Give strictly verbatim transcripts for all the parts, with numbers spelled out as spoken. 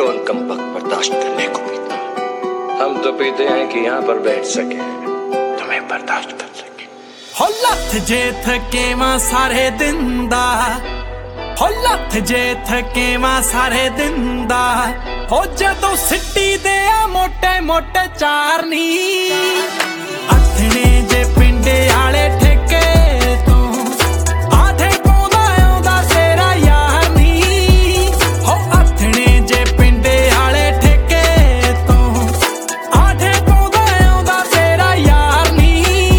कौन कमबख्त बर्दाश्त करने को पीता। हम तो पीते हैं कि यहाँ पर बैठ सके, तुम्हें बर्दाश्त कर सके। हो लथ जे थकेवा सारे दिन दा, हो लथ जे थकेवा सारे दिन दा, हो जदों सिट्टी दे आ मोटे मोटे चार नी। अथने जे पिंडे आले ठेके तो आधे पौंदा आउंदा तेरा यार नी। हो अथने जे पिंडे आले ठेके तो आधे पौंदा आउंदा तेरा यार नी।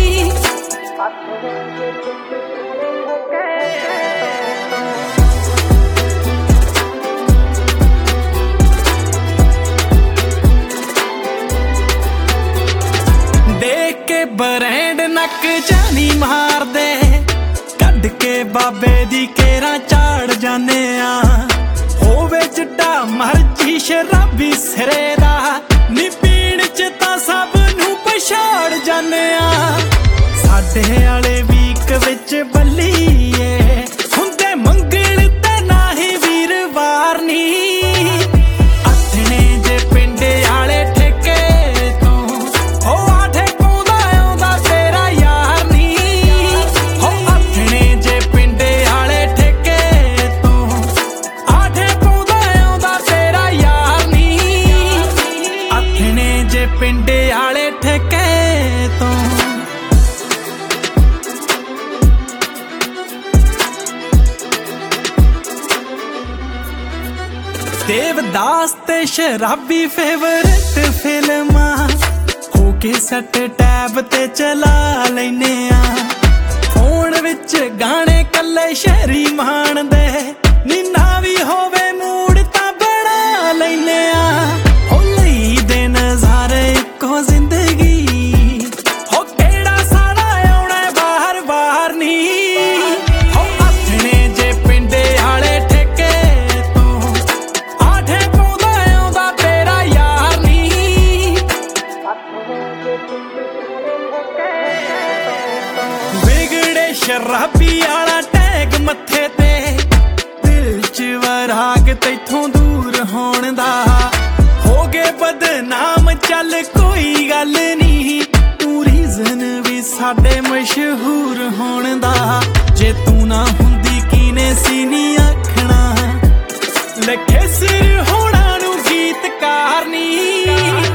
देख के ब्रांड नक जानी मार दे, कद के बाबे दी केरा चाड़ जाने आ। होवे जिड्डा मर्जी शराबी सिरे दा, नी पीण च तां सब नूं पछाड़ जाने आ। साडे आले वीक विच बल्लीए हुंदे मंगल ते ना ही वीरवार नी। अथने जे पिंडे आले ठेके तो हो आठे पौंदा आउंदा तेरा यार नी। हो अथने जे पिंडे आले ठेके तो आठे पौंदा आउंदा तेरा यार नी। अथने जे पिंडे आले ठेके तो देवदास ते शराबी फेवरेट फिल्मा, होके सट टैब ते चला लैने आ। फोन विच गाने कल्ले शहरी मान दे, नीना भी होवे मूड तां बना लैने आ। हो लई दे नज़ारे इक्को जिंदगी, हो केड़ा साड़ा आउणा बाहर बाहर नी। हो अथने जे पिंडे आले ठेके तो आठे पौंदा आउंदा तेरा यार नी। बिगड़े शराबी आला टैग मत्थे ते, दिल च वराग तैथों दूर होण दा। हो गए बदनाम चल कोई गल नी, तू रीजन भी साडे मशहूर होण दा। जे तू ना हुंदी कीने सी नी आखना, लखे सिर होना नू गीतकार नी।